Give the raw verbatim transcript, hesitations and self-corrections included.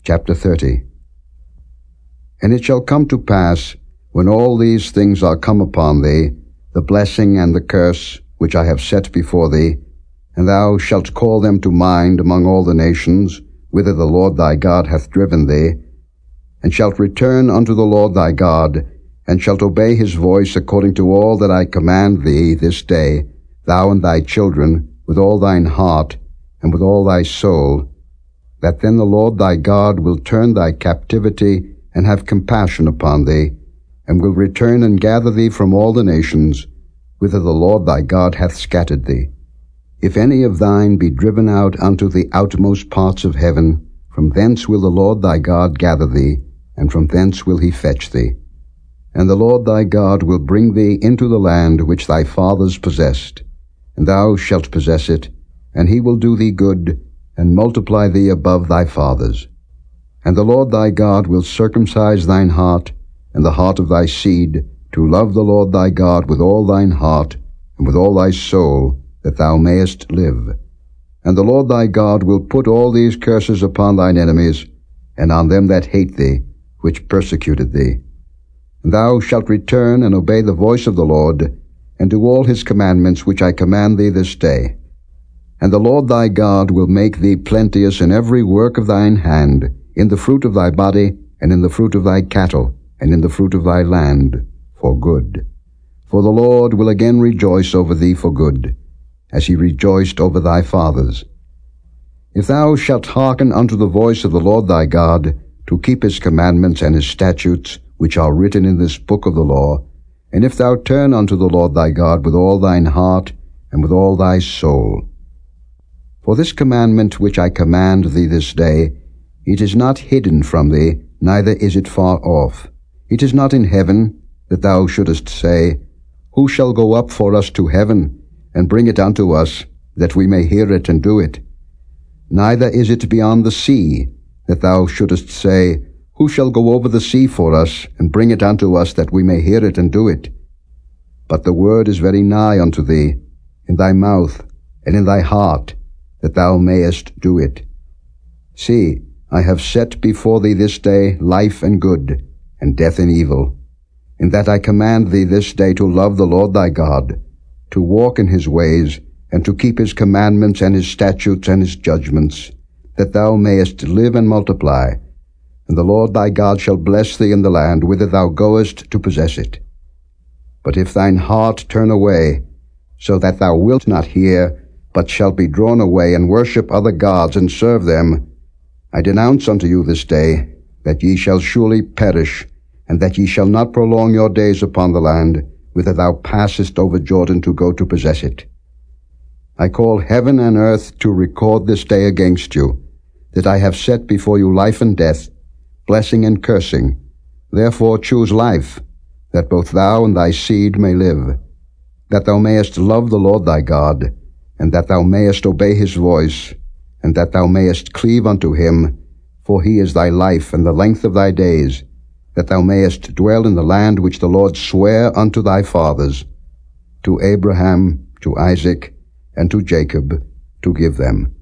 Chapter thirty. And it shall come to pass, when all these things are come upon thee, the blessing and the curse which I have set before thee, and thou shalt call them to mind among all the nations, whither the Lord thy God hath driven thee, and shalt return unto the Lord thy God, and shalt obey his voice according to all that I command thee this day, thou and thy children, with all thine heart, and with all thy soul, that then the Lord thy God will turn thy captivity, and have compassion upon thee, and will return and gather thee from all the nations, whither the Lord thy God hath scattered thee. If any of thine be driven out unto the outmost parts of heaven, from thence will the Lord thy God gather thee, and from thence will he fetch thee. And the Lord thy God will bring thee into the land which thy fathers possessed, and thou shalt possess it, and he will do thee good, and multiply thee above thy fathers. And the Lord thy God will circumcise thine heart, and the heart of thy seed, to love the Lord thy God with all thine heart, and with all thy soul, that thou mayest live. And the Lord thy God will put all these curses upon thine enemies, and on them that hate thee, which persecuted thee. And thou shalt return and obey the voice of the Lord, and do all his commandments which I command thee this day. And the Lord thy God will make thee plenteous in every work of thine hand, in the fruit of thy body, and in the fruit of thy cattle, and in the fruit of thy land, for good. For the Lord will again rejoice over thee for good, as he rejoiced over thy fathers. If thou shalt hearken unto the voice of the Lord thy God, to keep his commandments and his statutes, which are written in this book of the law, and if thou turn unto the Lord thy God with all thine heart, and with all thy soul. For this commandment which I command thee this day, it is not hidden from thee, neither is it far off. It is not in heaven, that thou shouldest say, Who shall go up for us to heaven, and bring it unto us, that we may hear it and do it? Neither is it beyond the sea, that thou shouldest say, Who shall go over the sea for us, and bring it unto us, that we may hear it and do it? But the word is very nigh unto thee, in thy mouth, and in thy heart, that thou mayest do it. See, I have set before thee this day life and good, and death and evil, in that I command thee this day to love the Lord thy God, to walk in his ways, and to keep his commandments and his statutes and his judgments, that thou mayest live and multiply. And the Lord thy God shall bless thee in the land whither thou goest to possess it. But if thine heart turn away, so that thou wilt not hear, but shalt be drawn away, and worship other gods, and serve them, I denounce unto you this day, that ye shall surely perish, and that ye shall not prolong your days upon the land, whither thou passest over Jordan to go to possess it. I call heaven and earth to record this day against you, that I have set before you life and death, blessing and cursing. Therefore choose life, that both thou and thy seed may live, that thou mayest love the Lord thy God, and that thou mayest obey his voice, and that thou mayest cleave unto him, for he is thy life and the length of thy days, that thou mayest dwell in the land which the Lord sware unto thy fathers, to Abraham, to Isaac, and to Jacob, to give them.